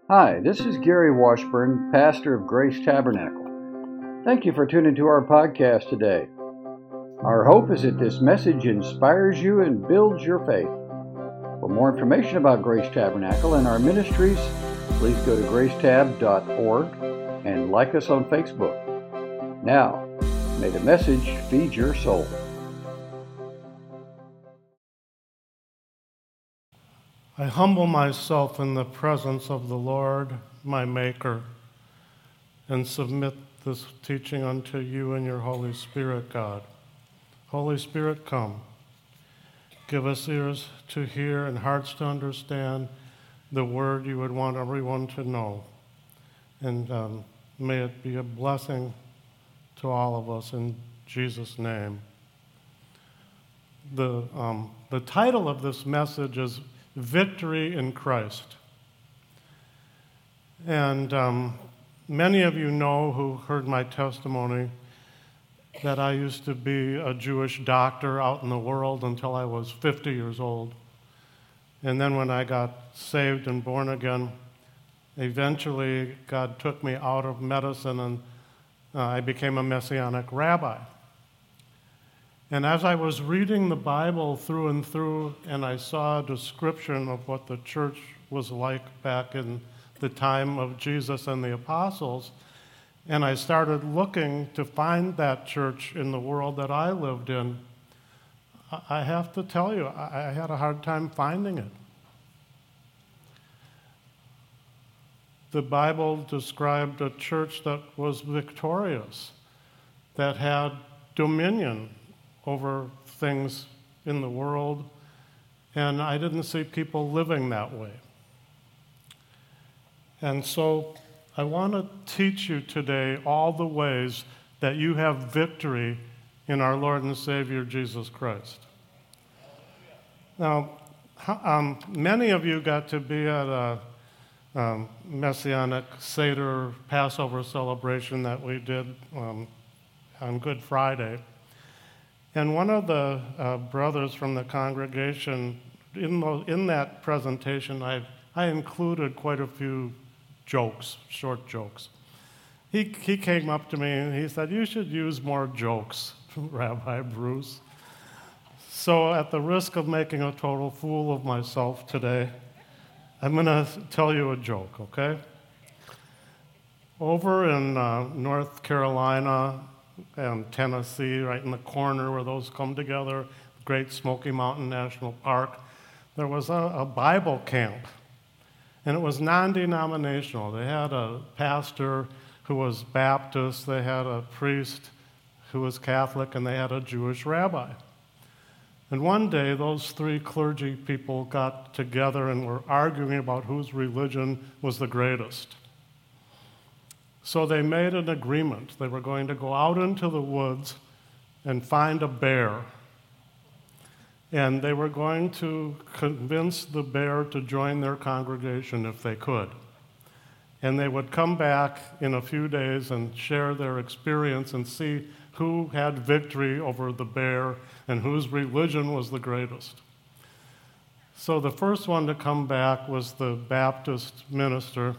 Hi, this is Gary Washburn, pastor of Grace Tabernacle. Thank you for tuning to our podcast today. Our hope is that this message inspires you and builds your faith. For more information about Grace Tabernacle and our ministries, please go to gracetab.org and like us on Facebook. Now, may the message feed your soul. I humble myself in the presence of the Lord, my Maker, and submit this teaching unto you and your Holy Spirit, God. Holy Spirit, come. Give us ears to hear and hearts to understand the word you would want everyone to know. And may it be a blessing to all of us in Jesus' name. The title of this message is Victory in Christ. And many of you know who heard my testimony that I used to be a Jewish doctor out in the world until I was 50 years old. And then when I got saved and born again, eventually God took me out of medicine and I became a Messianic rabbi. And as I was reading the Bible through and through, and I saw a description of what the church was like back in the time of Jesus and the apostles, and I started looking to find that church in the world that I lived in, I have to tell you, I had a hard time finding it. The Bible described a church that was victorious, that had dominion over things in the world, and I didn't see people living that way. And so I want to teach you today all the ways that you have victory in our Lord and Savior Jesus Christ. Now, many of you got to be at a Messianic Seder Passover celebration that we did on Good Friday. And one of the brothers from the congregation, in that presentation, I included quite a few jokes, short jokes. He came up to me and he said, "You should use more jokes, Rabbi Bruce." So at the risk of making a total fool of myself today, I'm going to tell you a joke, okay? Over in North Carolina and Tennessee, right in the corner where those come together, Great Smoky Mountain National Park, there was a Bible camp, and it was non-denominational. They had a pastor who was Baptist, they had a priest who was Catholic, and they had a Jewish rabbi. And one day, those three clergy people got together and were arguing about whose religion was the greatest. So they made an agreement. They were going to go out into the woods and find a bear. And they were going to convince the bear to join their congregation if they could. And they would come back in a few days and share their experience and see who had victory over the bear and whose religion was the greatest. So the first one to come back was the Baptist minister.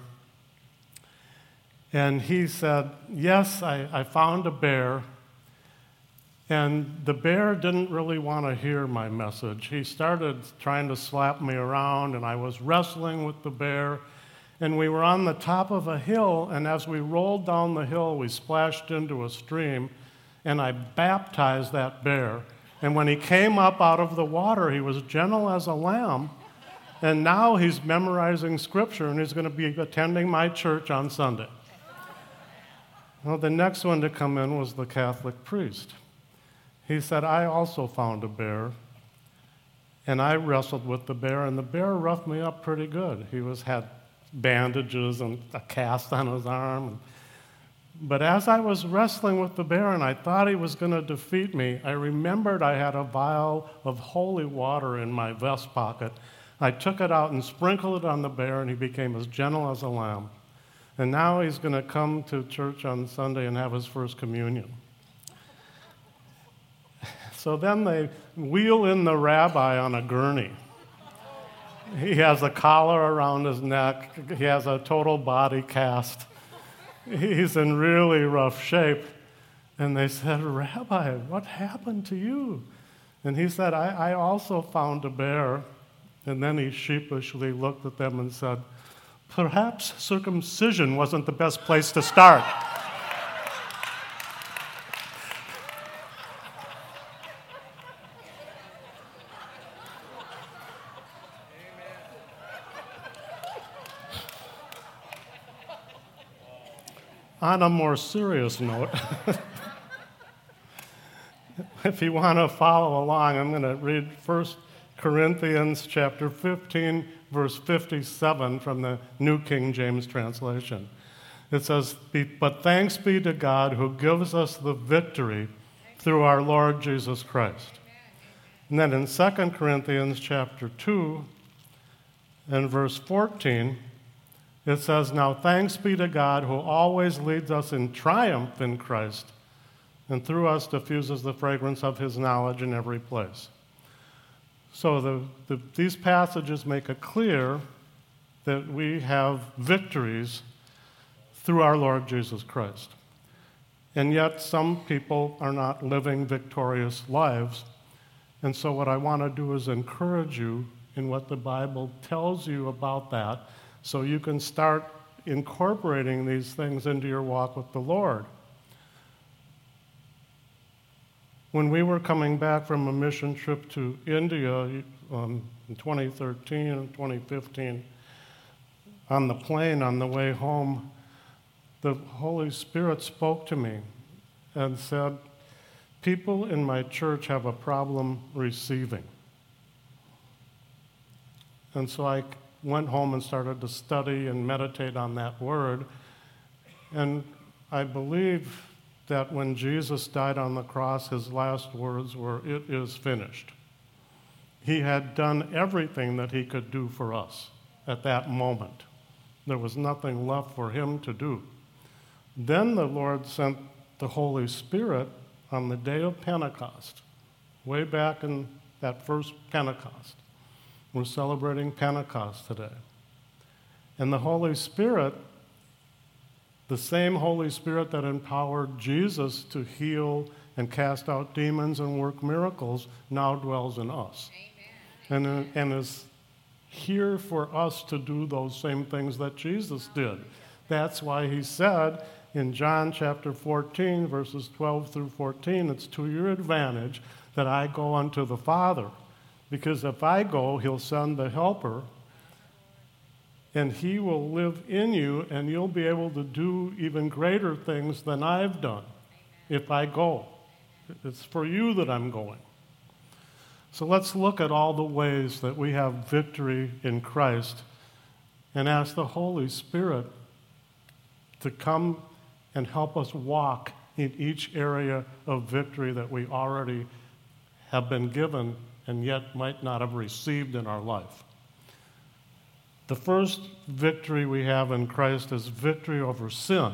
And he said, "Yes, I found a bear." And the bear didn't really want to hear my message. He started trying to slap me around, and I was wrestling with the bear. And we were on the top of a hill, and as we rolled down the hill, we splashed into a stream, and I baptized that bear. And when he came up out of the water, he was gentle as a lamb. And now he's memorizing scripture, and he's going to be attending my church on Sunday. Well, the next one to come in was the Catholic priest. He said, "I also found a bear, and I wrestled with the bear, and the bear roughed me up pretty good. He had bandages and a cast on his arm. But as I was wrestling with the bear and I thought he was going to defeat me, I remembered I had a vial of holy water in my vest pocket. I took it out and sprinkled it on the bear, and he became as gentle as a lamb. And now he's going to come to church on Sunday and have his first communion." So then they wheel in the rabbi on a gurney. He has a collar around his neck. He has a total body cast. He's in really rough shape. And they said, "Rabbi, what happened to you?" And he said, I also found a bear. And then he sheepishly looked at them and said, "Perhaps circumcision wasn't the best place to start." On a more serious note, if you want to follow along, I'm going to read 1 Corinthians chapter 15, verse 57 from the New King James translation. It says, "But thanks be to God who gives us the victory through our Lord Jesus Christ." And then in 2 Corinthians chapter 2 and verse 14, it says, "Now thanks be to God who always leads us in triumph in Christ, and through us diffuses the fragrance of his knowledge in every place." So these passages make it clear that we have victories through our Lord Jesus Christ. And yet some people are not living victorious lives. And so what I want to do is encourage you in what the Bible tells you about that, so you can start incorporating these things into your walk with the Lord. When we were coming back from a mission trip to India in 2013 and 2015, on the plane on the way home, the Holy Spirit spoke to me and said, "People in my church have a problem receiving." And so I went home and started to study and meditate on that word. And I believe that when Jesus died on the cross, his last words were, "It is finished." He had done everything that he could do for us at that moment. There was nothing left for him to do. Then the Lord sent the Holy Spirit on the day of Pentecost, way back in that first Pentecost. We're celebrating Pentecost today. And the Holy Spirit, the same Holy Spirit that empowered Jesus to heal and cast out demons and work miracles, now dwells in us. And is here for us to do those same things that Jesus did. That's why he said in John chapter 14, verses 12 through 14, "It's to your advantage that I go unto the Father. Because if I go, he'll send the Helper, and he will live in you, and you'll be able to do even greater things than I've done if I go. It's for you that I'm going." So let's look at all the ways that we have victory in Christ and ask the Holy Spirit to come and help us walk in each area of victory that we already have been given and yet might not have received in our life. The first victory we have in Christ is victory over sin.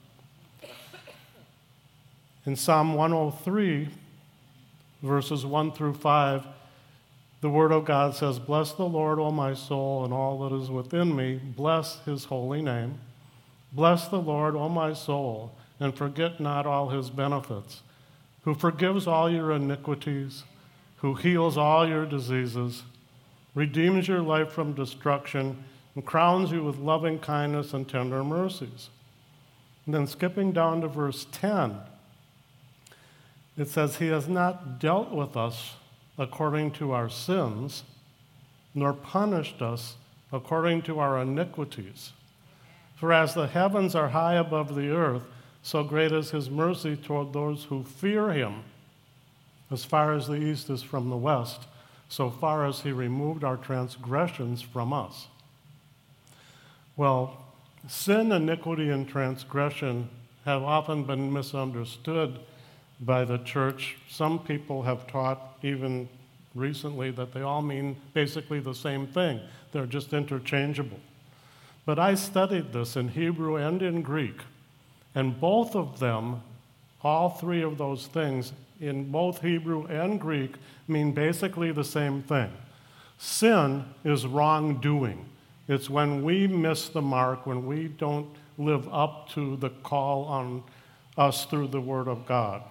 In Psalm 103, verses 1 through 5, the Word of God says, "Bless the Lord, O my soul, and all that is within me. Bless his holy name. Bless the Lord, O my soul, and forget not all his benefits, who forgives all your iniquities, who heals all your diseases, redeems your life from destruction, and crowns you with loving kindness and tender mercies." And then skipping down to verse 10, it says, "He has not dealt with us according to our sins, nor punished us according to our iniquities. For as the heavens are high above the earth, so great is his mercy toward those who fear him. As far as the east is from the west, so far as he removed our transgressions from us." Well, sin, iniquity, and transgression have often been misunderstood by the church. Some people have taught, even recently, that they all mean basically the same thing. They're just interchangeable. But I studied this in Hebrew and in Greek, and both of them, all three of those things, in both Hebrew and Greek, mean basically the same thing. Sin is wrongdoing. It's when we miss the mark, when we don't live up to the call on us through the Word of God.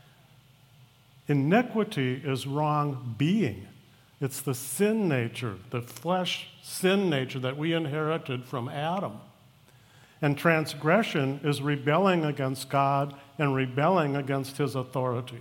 Iniquity is wrong being. It's the sin nature, the flesh sin nature that we inherited from Adam. And transgression is rebelling against God and rebelling against His authority.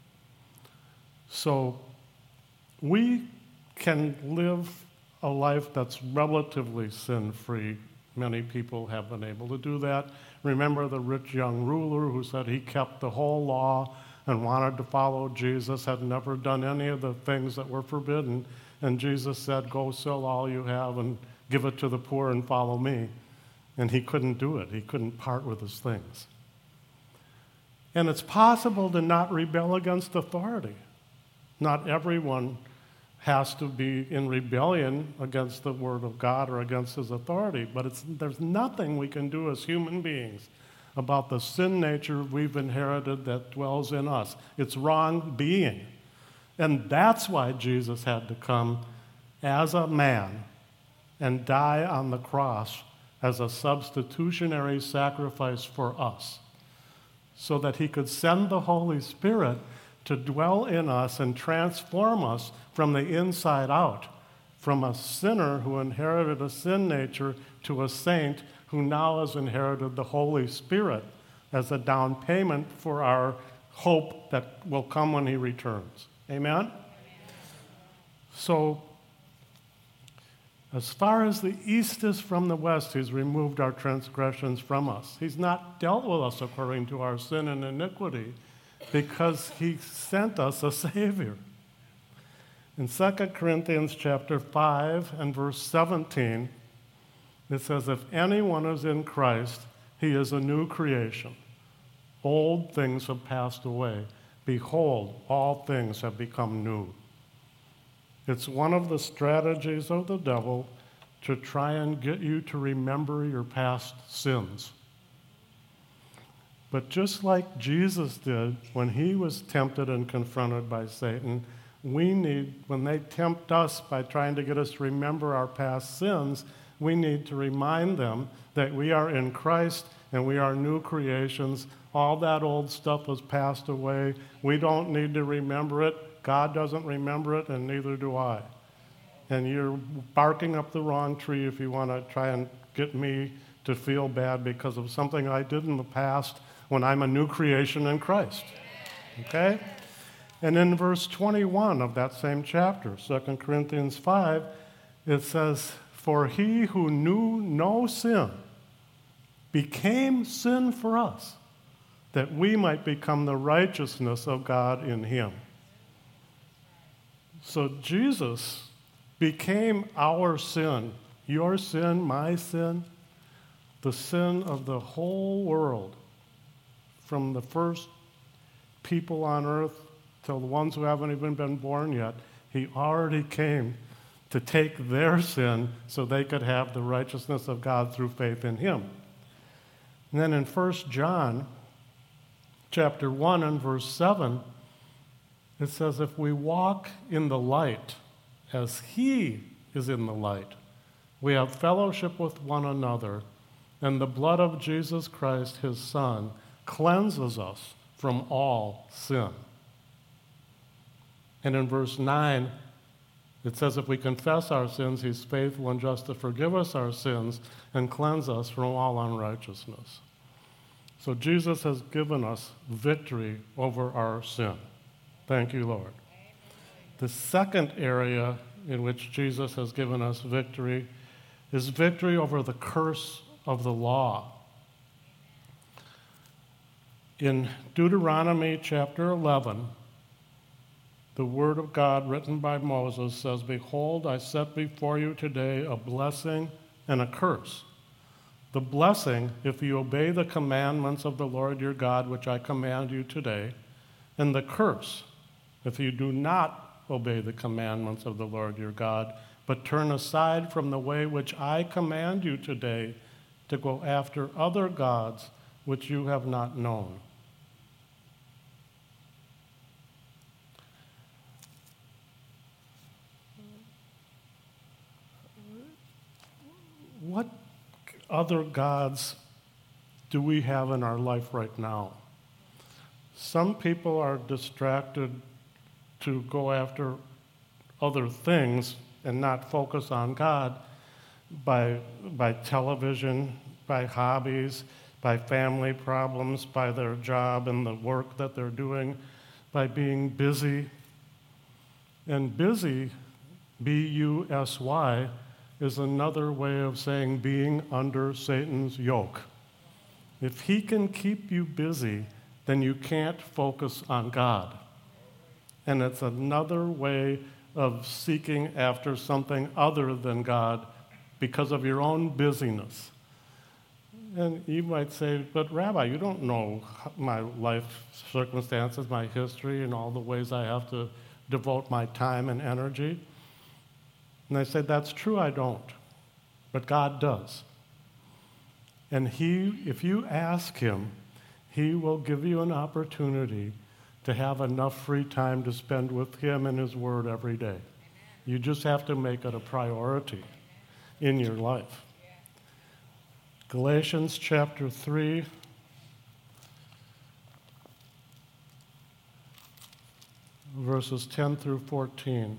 So we can live a life that's relatively sin-free. Many people have been able to do that. Remember the rich young ruler who said he kept the whole law and wanted to follow Jesus, had never done any of the things that were forbidden. And Jesus said, go sell all you have and give it to the poor and follow me. And he couldn't do it. He couldn't part with his things. And it's possible to not rebel against authority. Not everyone has to be in rebellion against the Word of God or against His authority. But there's nothing we can do as human beings about the sin nature we've inherited that dwells in us. It's wrong being. And that's why Jesus had to come as a man and die on the cross as a substitutionary sacrifice for us, so that He could send the Holy Spirit to dwell in us and transform us from the inside out, from a sinner who inherited a sin nature to a saint who now has inherited the Holy Spirit as a down payment for our hope that will come when He returns. Amen? So, as far as the east is from the west, He's removed our transgressions from us. He's not dealt with us according to our sin and iniquity because He sent us a Savior. In 2 Corinthians chapter 5 and verse 17, it says, if anyone is in Christ, he is a new creation. Old things have passed away. Behold, all things have become new. It's one of the strategies of the devil to try and get you to remember your past sins. But just like Jesus did when He was tempted and confronted by Satan, when they tempt us by trying to get us to remember our past sins, we need to remind them that we are in Christ and we are new creations. All that old stuff has passed away. We don't need to remember it. God doesn't remember it, and neither do I. And you're barking up the wrong tree if you want to try and get me to feel bad because of something I did in the past when I'm a new creation in Christ. Okay? And in verse 21 of that same chapter, 2 Corinthians 5, it says, for He who knew no sin became sin for us, that we might become the righteousness of God in Him. So Jesus became our sin, your sin, my sin, the sin of the whole world, from the first people on earth till the ones who haven't even been born yet. He already came to take their sin so they could have the righteousness of God through faith in Him. And then in 1 John chapter 1 and verse 7, it says, if we walk in the light as He is in the light, we have fellowship with one another, and the blood of Jesus Christ, His Son, cleanses us from all sin. And in verse 9, it says, if we confess our sins, He's faithful and just to forgive us our sins and cleanse us from all unrighteousness. So Jesus has given us victory over our sin. Thank you, Lord. The second area in which Jesus has given us victory is victory over the curse of the law. In Deuteronomy chapter 11, the word of God written by Moses says, behold, I set before you today a blessing and a curse. The blessing, if you obey the commandments of the Lord your God, which I command you today, and the curse, if you do not obey the commandments of the Lord your God, but turn aside from the way which I command you today to go after other gods which you have not known. what other gods do we have in our life right now? Some people are distracted to go after other things and not focus on God by television, by hobbies, by family problems, by their job and the work that they're doing, by being busy. And busy, B-U-S-Y, is another way of saying being under Satan's yoke. If he can keep you busy, then you can't focus on God. And it's another way of seeking after something other than God because of your own busyness. And you might say, but Rabbi, you don't know my life circumstances, my history, and all the ways I have to devote my time and energy. And I say, that's true, I don't. But God does. And if you ask him, he will give you an opportunity to have enough free time to spend with him and his word every day. You just have to make it a priority in your life. Galatians chapter 3, verses 10 through 14.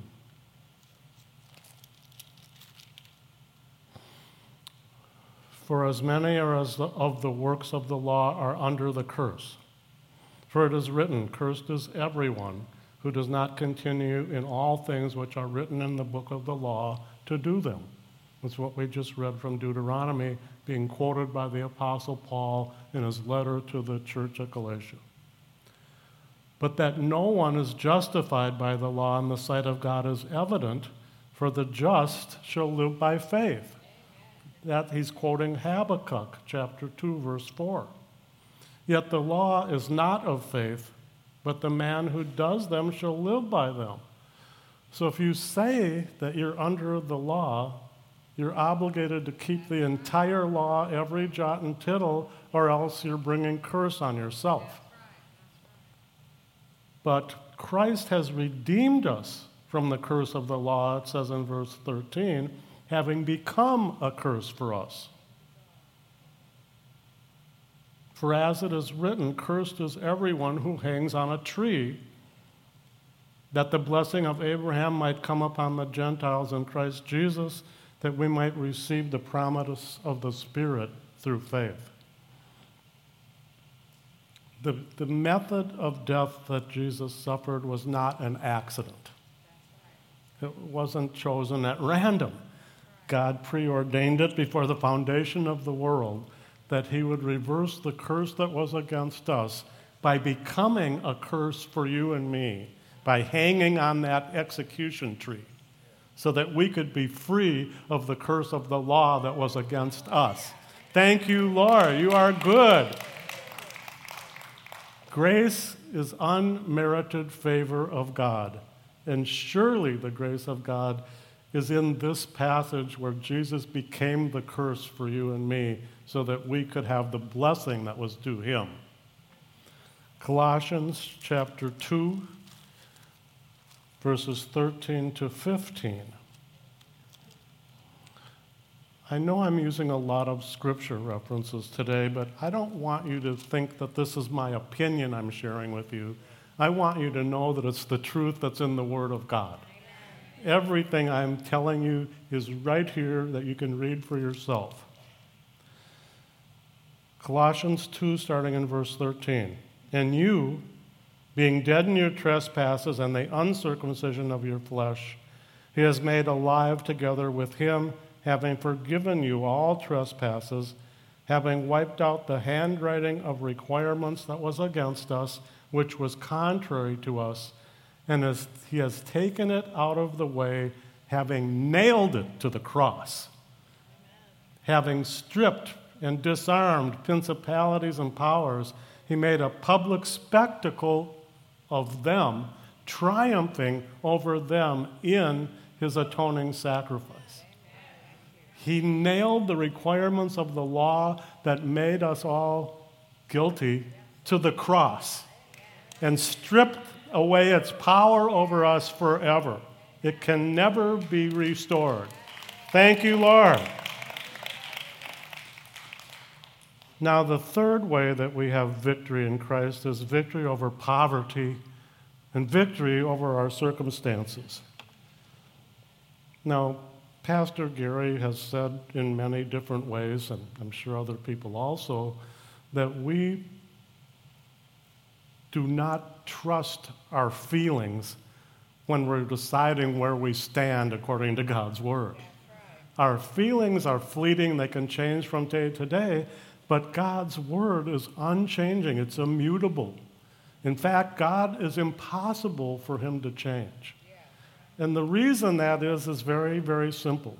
For as many as of the works of the law are under the curse. For it is written, cursed is everyone who does not continue in all things which are written in the book of the law to do them. That's what we just read from Deuteronomy, being quoted by the Apostle Paul in his letter to the church at Galatia. But that no one is justified by the law in the sight of God is evident, for the just shall live by faith. That he's quoting Habakkuk chapter 2, verse 4. Yet the law is not of faith, but the man who does them shall live by them. So if you say that you're under the law, you're obligated to keep the entire law, every jot and tittle, or else you're bringing curse on yourself. But Christ has redeemed us from the curse of the law, it says in verse 13, having become a curse for us. For as it is written, cursed is everyone who hangs on a tree, that the blessing of Abraham might come upon the Gentiles in Christ Jesus, that we might receive the promise of the Spirit through faith. The method of death that Jesus suffered was not an accident. It wasn't chosen at random. God preordained it before the foundation of the world that he would reverse the curse that was against us by becoming a curse for you and me, by hanging on that execution tree, so that we could be free of the curse of the law that was against us. Thank you, Lord. You are good. Grace is unmerited favor of God, and surely the grace of God is in this passage where Jesus became the curse for you and me so that we could have the blessing that was due him. Colossians chapter 2, verses 13 to 15. I know I'm using a lot of scripture references today, but I don't want you to think that this is my opinion I'm sharing with you. I want you to know that it's the truth that's in the Word of God. Everything I'm telling you is right here that you can read for yourself. Colossians 2, starting in verse 13. And you, being dead in your trespasses and the uncircumcision of your flesh, he has made alive together with him, having forgiven you all trespasses, having wiped out the handwriting of requirements that was against us, which was contrary to us, and he has taken it out of the way, having nailed it to the cross. Having stripped and disarmed principalities and powers, he made a public spectacle of them, triumphing over them in his atoning sacrifice. He nailed the requirements of the law that made us all guilty to the cross and stripped away its power over us forever. It can never be restored. Thank you, Lord. Now, the third way that we have victory in Christ is victory over poverty and victory over our circumstances. Now, Pastor Gary has said in many different ways, and I'm sure other people also, that we do not trust our feelings when we're deciding where we stand according to God's Word. Our feelings are fleeting, they can change from day to day, but God's Word is unchanging, it's immutable. In fact, God is impossible for him to change. And the reason that is very, very simple.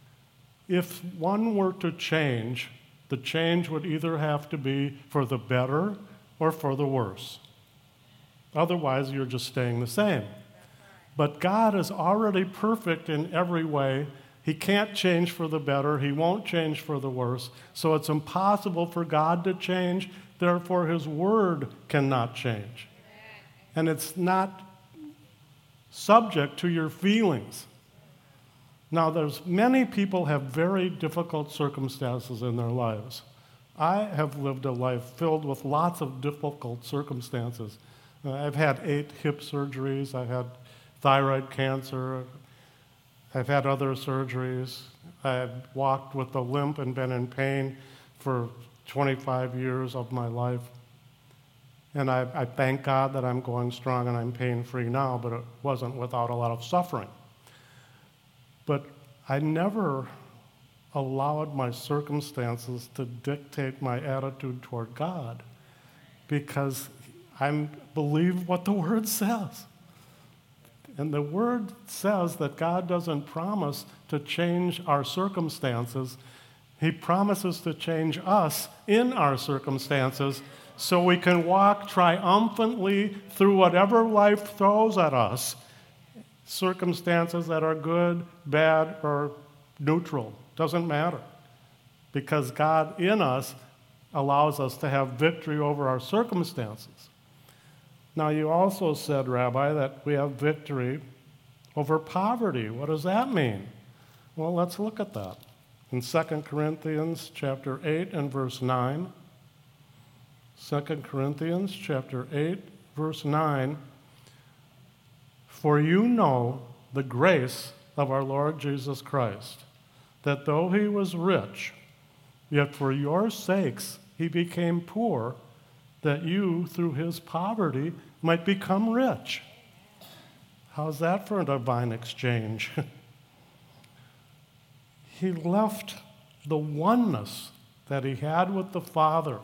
If one were to change, the change would either have to be for the better or for the worse. Otherwise, you're just staying the same. But God is already perfect in every way. He can't change for the better. He won't change for the worse. So it's impossible for God to change. Therefore, his word cannot change. And it's not subject to your feelings. Now, there's many people have very difficult circumstances in their lives. I have lived a life filled with lots of difficult circumstances. I've had 8 hip surgeries. I've had thyroid cancer. I've had other surgeries. I've walked with a limp and been in pain for 25 years of my life. And I thank God that I'm going strong and I'm pain-free now, but it wasn't without a lot of suffering. But I never allowed my circumstances to dictate my attitude toward God because I believe what the Word says. And the Word says that God doesn't promise to change our circumstances. He promises to change us in our circumstances so we can walk triumphantly through whatever life throws at us, circumstances that are good, bad, or neutral. Doesn't matter. Because God in us allows us to have victory over our circumstances. Now, you also said, Rabbi, that we have victory over poverty. What does that mean? Well, let's look at that. In 2 Corinthians chapter 8 and verse 9, 2 Corinthians chapter 8, verse 9, for you know the grace of our Lord Jesus Christ, that though he was rich, yet for your sakes he became poor, that you, through his poverty, might become rich. How's that for a divine exchange? He left the oneness that he had with the Father.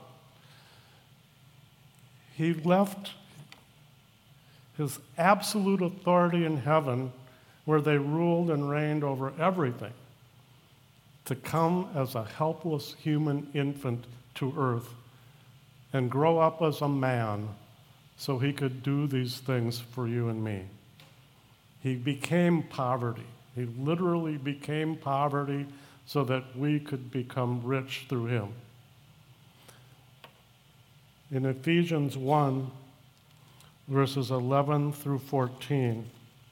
He left his absolute authority in heaven, where they ruled and reigned over everything, to come as a helpless human infant to earth and grow up as a man so he could do these things for you and me. He became poverty. He literally became poverty so that we could become rich through him. In Ephesians 1, verses 11 through 14,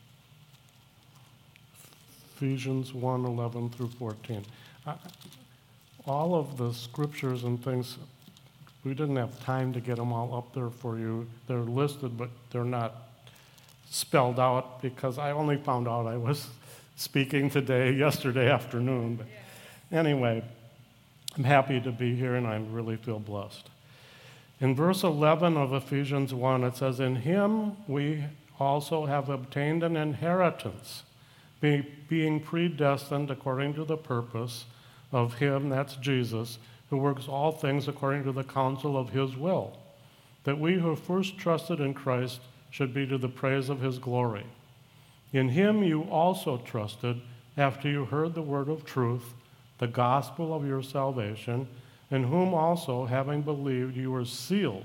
Ephesians 1, 11 through 14. All of the scriptures and things, we didn't have time to get them all up there for you. They're listed, but they're not spelled out because I only found out I was speaking yesterday afternoon. But anyway, I'm happy to be here and I really feel blessed. In verse 11 of Ephesians 1, it says, in him we also have obtained an inheritance, being predestined according to the purpose of him, that's Jesus, who works all things according to the counsel of his will, that we who first trusted in Christ should be to the praise of his glory. In him you also trusted after you heard the word of truth, the gospel of your salvation, in whom also, having believed, you were sealed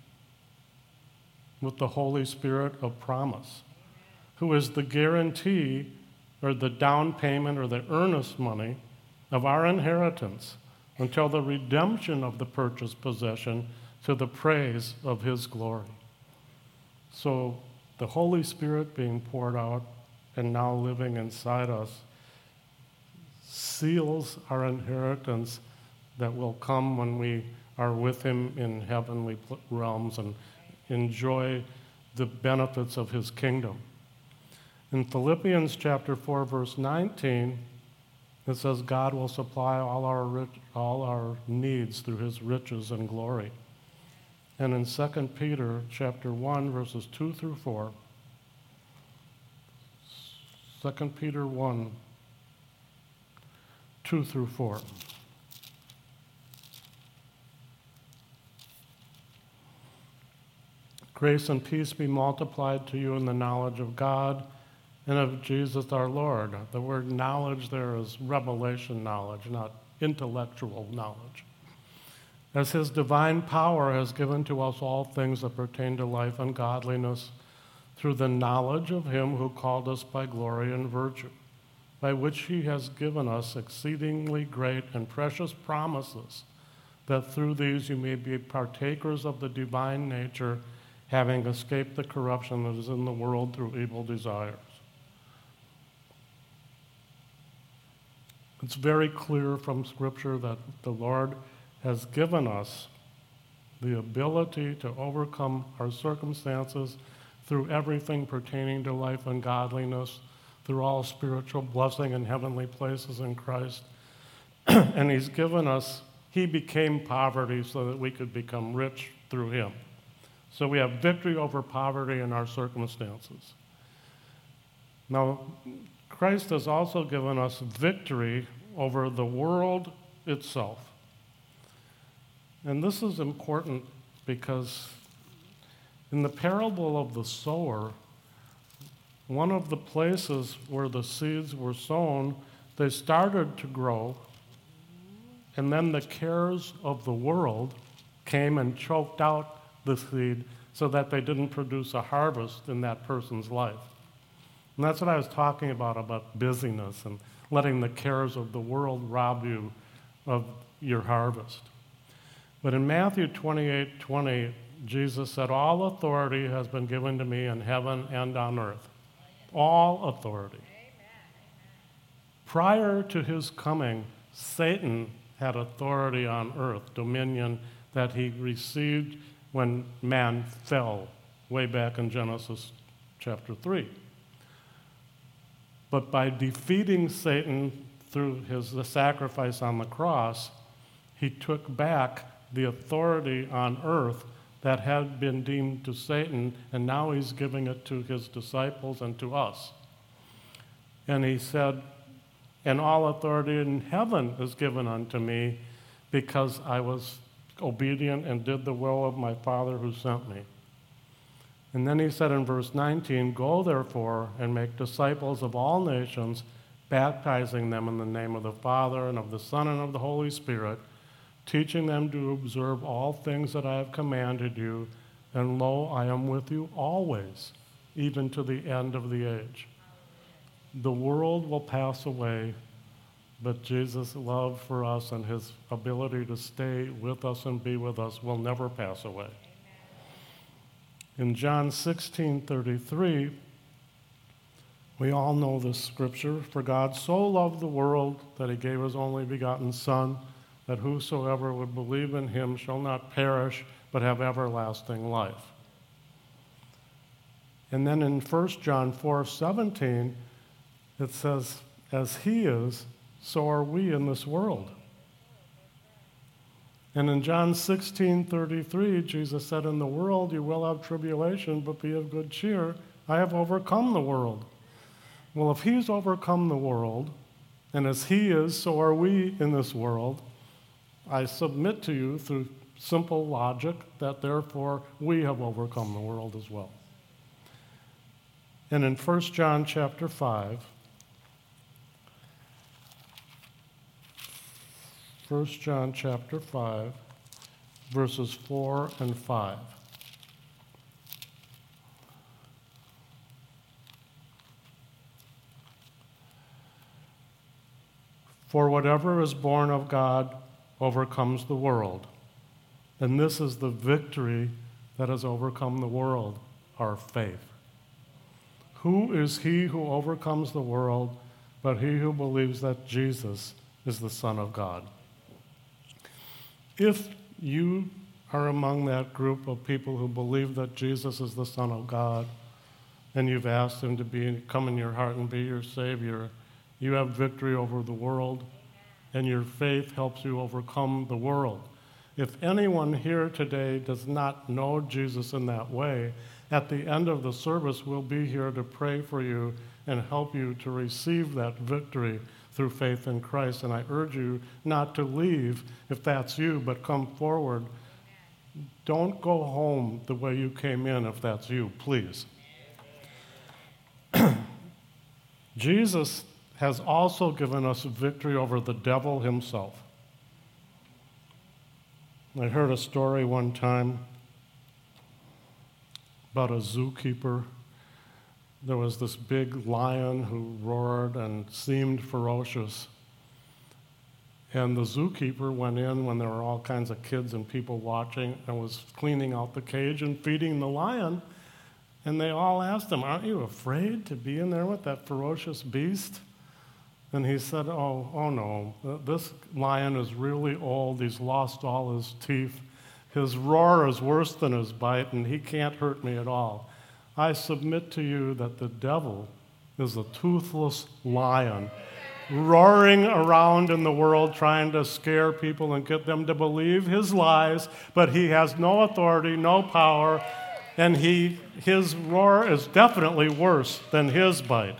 with the Holy Spirit of promise, who is the guarantee or the down payment or the earnest money of our inheritance until the redemption of the purchased possession to the praise of his glory. So the Holy Spirit being poured out and now living inside us seals our inheritance that will come when we are with him in heavenly realms and enjoy the benefits of his kingdom. In Philippians chapter 4, verse 19, it says, God will supply all our needs through his riches and glory. And in 2 Peter chapter 1, verses 2 through 4, 2 Peter 1, 2 through 4. Grace and peace be multiplied to you in the knowledge of God and of Jesus our Lord. The word knowledge there is revelation knowledge, not intellectual knowledge. As his divine power has given to us all things that pertain to life and godliness through the knowledge of him who called us by glory and virtue, by which he has given us exceedingly great and precious promises, that through these you may be partakers of the divine nature, having escaped the corruption that is in the world through evil desires. It's very clear from Scripture that the Lord has given us the ability to overcome our circumstances through everything pertaining to life and godliness, through all spiritual blessing in heavenly places in Christ. And he's given us, he became poverty so that we could become rich through him. So we have victory over poverty in our circumstances. Now, Christ has also given us victory over the world itself. And this is important because in the parable of the sower, one of the places where the seeds were sown, they started to grow, and then the cares of the world came and choked out the seed so that they didn't produce a harvest in that person's life. And that's what I was talking about busyness and letting the cares of the world rob you of your harvest. But in Matthew 28:20, Jesus said, all authority has been given to me in heaven and on earth. All authority. Prior to his coming, Satan had authority on earth, dominion that he received when man fell, way back in Genesis chapter 3. But by defeating Satan through the sacrifice on the cross, he took back the authority on earth that had been deemed to Satan, and now he's giving it to his disciples and to us. And he said, and all authority in heaven is given unto me, because I was obedient and did the will of my Father who sent me. And then he said in verse 19, go therefore and make disciples of all nations, baptizing them in the name of the Father and of the Son and of the Holy Spirit, teaching them to observe all things that I have commanded you, and lo, I am with you always, even to the end of the age. The world will pass away, but Jesus' love for us and his ability to stay with us and be with us will never pass away. In John 16:33, we all know this scripture, for God so loved the world that he gave his only begotten Son, that whosoever would believe in him shall not perish, but have everlasting life. And then in 1 John 4:17, it says, as he is, so are we in this world. And in John 16:33, Jesus said, in the world you will have tribulation, but be of good cheer. I have overcome the world. Well, if he's overcome the world, and as he is, so are we in this world, I submit to you through simple logic that therefore we have overcome the world as well. And in 1 John chapter 5, 1 John chapter 5, verses 4 and 5. For whatever is born of God overcomes the world. And this is the victory that has overcome the world, our faith. Who is he who overcomes the world but he who believes that Jesus is the Son of God? If you are among that group of people who believe that Jesus is the Son of God, and you've asked him to come in your heart and be your Savior, you have victory over the world, and your faith helps you overcome the world. If anyone here today does not know Jesus in that way, at the end of the service, we'll be here to pray for you and help you to receive that victory through faith in Christ. And I urge you not to leave if that's you, but come forward. Don't go home the way you came in if that's you, please. Jesus has also given us victory over the devil himself. I heard a story one time about a zookeeper. There was this big lion who roared and seemed ferocious. And the zookeeper went in when there were all kinds of kids and people watching and was cleaning out the cage and feeding the lion. And they all asked him, "Aren't you afraid to be in there with that ferocious beast?" And he said, oh no, this lion is really old. He's lost all his teeth. His roar is worse than his bite, and he can't hurt me at all. I submit to you that the devil is a toothless lion, roaring around in the world trying to scare people and get them to believe his lies, but he has no authority, no power, and his roar is definitely worse than his bite.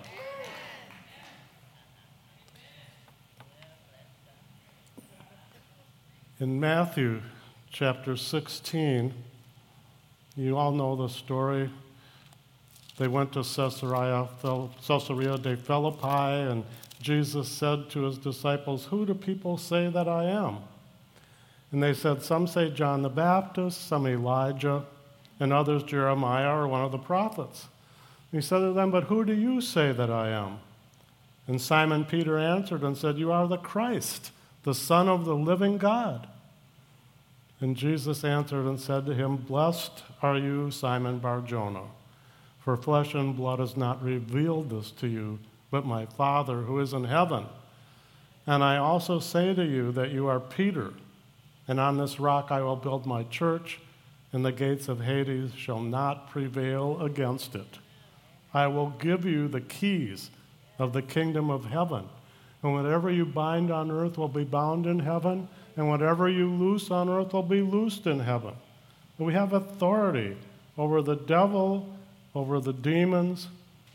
In Matthew chapter 16, you all know the story. They went to Caesarea de Philippi, and Jesus said to his disciples, "Who do people say that I am?" And they said, "Some say John the Baptist, some Elijah, and others Jeremiah or one of the prophets." And he said to them, "But who do you say that I am?" And Simon Peter answered and said, "You are the Christ, the Son of the living God." And Jesus answered and said to him, "Blessed are you, Simon Bar-Jonah, for flesh and blood has not revealed this to you, but my Father who is in heaven. And I also say to you that you are Peter, and on this rock I will build my church, and the gates of Hades shall not prevail against it. I will give you the keys of the kingdom of heaven, and whatever you bind on earth will be bound in heaven, and whatever you loose on earth will be loosed in heaven." And we have authority over the devil, over the demons,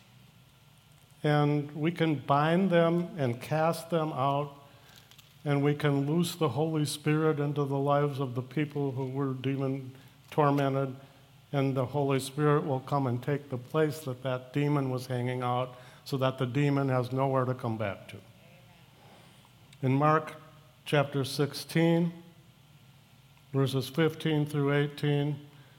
and we can bind them and cast them out, and we can loose the Holy Spirit into the lives of the people who were demon tormented, and the Holy Spirit will come and take the place that that demon was hanging out, so that the demon has nowhere to come back to. In Mark chapter 16, verses 15 through 18,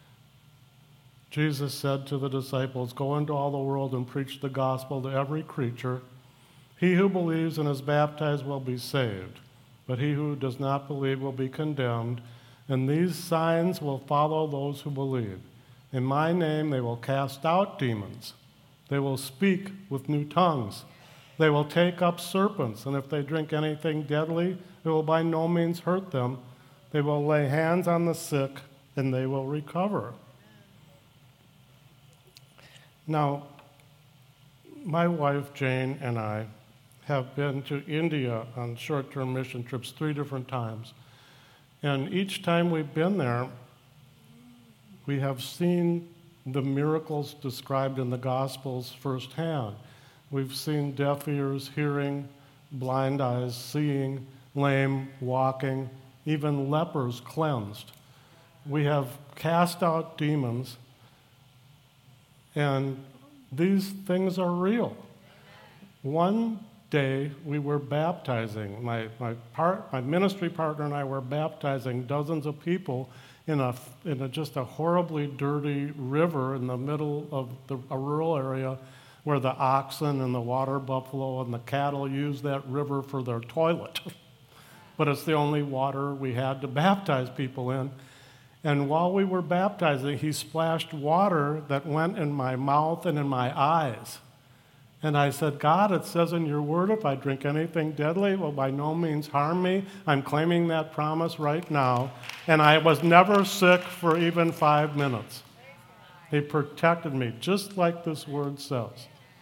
Jesus said to the disciples, "Go into all the world and preach the gospel to every creature. He who believes and is baptized will be saved, but he who does not believe will be condemned. And these signs will follow those who believe. In my name they will cast out demons. They will speak with new tongues. They will take up serpents, and if they drink anything deadly, it will by no means hurt them. They will lay hands on the sick, and they will recover." Now, my wife Jane and I have been to India on short-term mission trips 3 different times. And each time we've been there, we have seen the miracles described in the Gospels firsthand. We've seen deaf ears hearing, blind eyes seeing, lame walking, even lepers cleansed. We have cast out demons, and these things are real. One day we were baptizing. My ministry partner and I were baptizing dozens of people in just a horribly dirty river in the middle of a rural area where the oxen and the water buffalo and the cattle use that river for their toilet. But it's the only water we had to baptize people in. And while we were baptizing, he splashed water that went in my mouth and in my eyes. And I said, God, it says in your word, if I drink anything deadly, it will by no means harm me. I'm claiming that promise right now. And I was never sick for even 5 minutes. He protected me, just like this word says.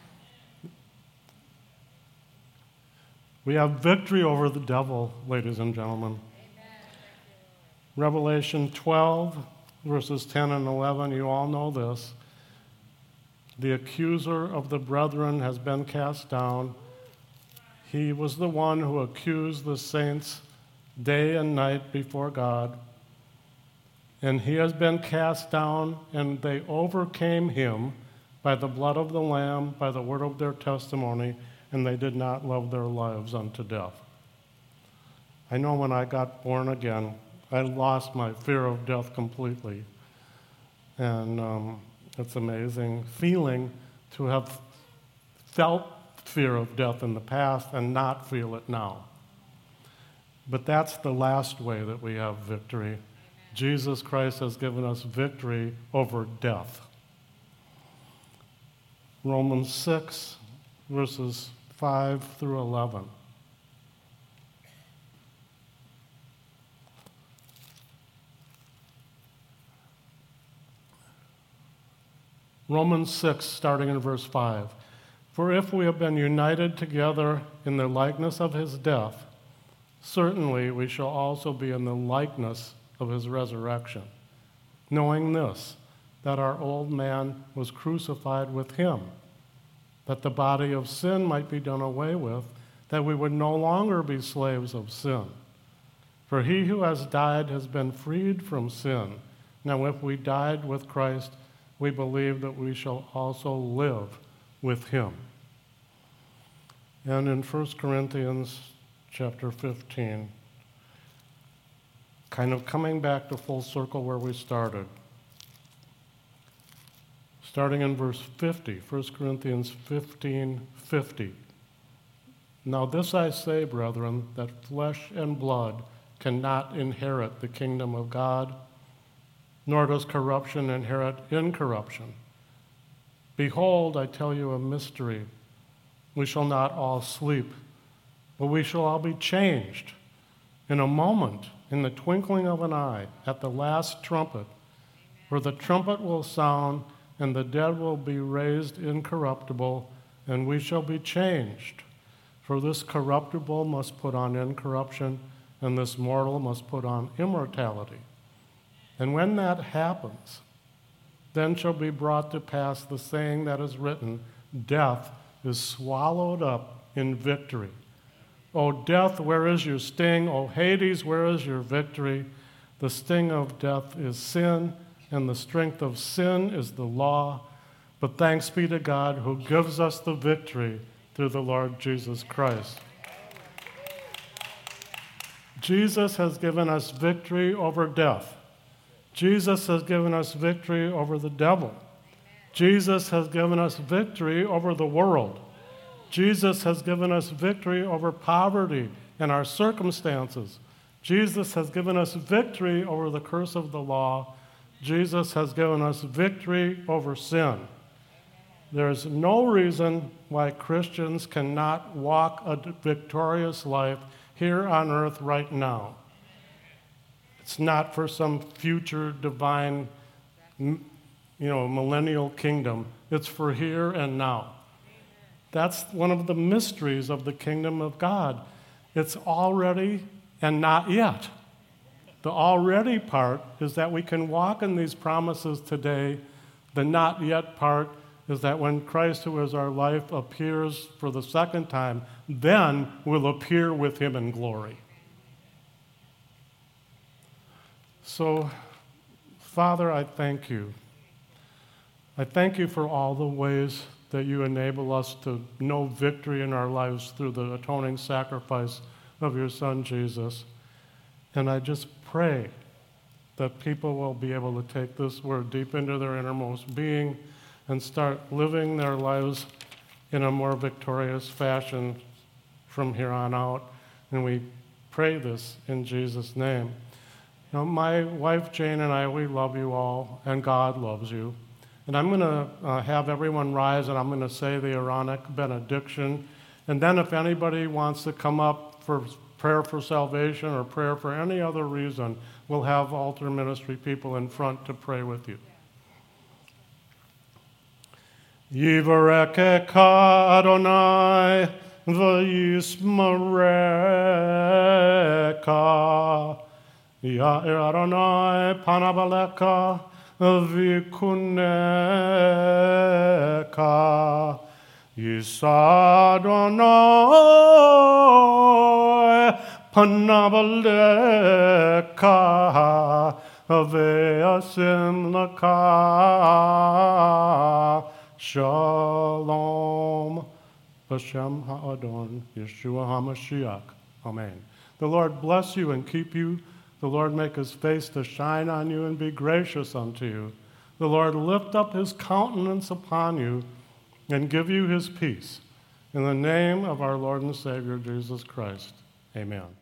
We have victory over the devil, ladies and gentlemen. Revelation 12, verses 10 and 11, you all know this. The accuser of the brethren has been cast down. He was the one who accused the saints day and night before God. And he has been cast down, and they overcame him by the blood of the Lamb, by the word of their testimony, and they did not love their lives unto death. I know when I got born again, I lost my fear of death completely. And it's an amazing feeling to have felt fear of death in the past and not feel it now. But that's the last way that we have victory. Jesus Christ has given us victory over death. Romans 6, verses 5 through 11. Romans 6, starting in verse 5. For if we have been united together in the likeness of his death, certainly we shall also be in the likeness of his resurrection, knowing this, that our old man was crucified with him, that the body of sin might be done away with, that we would no longer be slaves of sin. For he who has died has been freed from sin. Now if we died with Christ, we believe that we shall also live with him. And in 1 Corinthians chapter 15, kind of coming back to full circle where we started. Starting in verse 50, 1 Corinthians 15:50. Now this I say, brethren, that flesh and blood cannot inherit the kingdom of God, nor does corruption inherit incorruption. Behold, I tell you a mystery. We shall not all sleep, but we shall all be changed in a moment, in the twinkling of an eye, at the last trumpet, where the trumpet will sound, and the dead will be raised incorruptible, and we shall be changed. For this corruptible must put on incorruption, and this mortal must put on immortality. And when that happens, then shall be brought to pass the saying that is written, death is swallowed up in victory. O death, where is your sting? O Hades, where is your victory? The sting of death is sin, and the strength of sin is the law. But thanks be to God who gives us the victory through the Lord Jesus Christ. Jesus has given us victory over death. Jesus has given us victory over the devil. Jesus has given us victory over the world. Jesus has given us victory over poverty and our circumstances. Jesus has given us victory over the curse of the law. Jesus has given us victory over sin. There is no reason why Christians cannot walk a victorious life here on earth right now. It's not for some future divine, millennial kingdom. It's for here and now. That's one of the mysteries of the kingdom of God. It's already and not yet. The already part is that we can walk in these promises today. The not yet part is that when Christ, who is our life, appears for the second time, then we'll appear with him in glory. So, Father, I thank you. I thank you for all the ways that you enable us to know victory in our lives through the atoning sacrifice of your Son, Jesus. And I just pray that people will be able to take this word deep into their innermost being and start living their lives in a more victorious fashion from here on out. And we pray this in Jesus' name. Now, my wife Jane and I, we love you all, and God loves you. And I'm going to have everyone rise, and I'm going to say the Aaronic benediction. And then if anybody wants to come up for prayer for salvation or prayer for any other reason, we'll have altar ministry people in front to pray with you. Yivarekeka Adonai v'yismareka Ya'ir Adonai panabaleka v'kuneka Yisa Adonai panabaleka v'yasim laka Shalom, B'Shem Ha'adon, Yeshua HaMashiach. Amen. The Lord bless you and keep you. The Lord make his face to shine on you and be gracious unto you. The Lord lift up his countenance upon you and give you his peace. In the name of our Lord and Savior, Jesus Christ. Amen.